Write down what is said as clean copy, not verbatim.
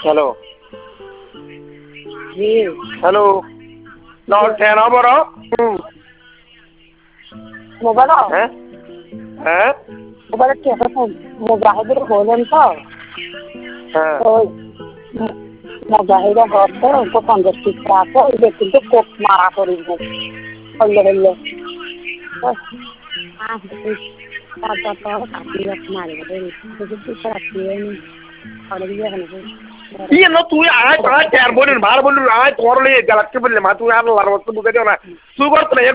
hello জি hello না কেন বড় মোবাইল হ্যাঁ হ্যাঁ মোবাইলের টেকা মুজাহিদের বললেন তো হ্যাঁ ওই মুজাহিদের ঘরতে তো 50 টিকা আছে ওই কিন্তু কোপ মারা করিব হইলে হইলে তারপর তো কাটি মারি iya no tuh ay ay ter bonin bar bonin ay torle galak ke bolle ma tu ya Allah wa tu ga dona tu gor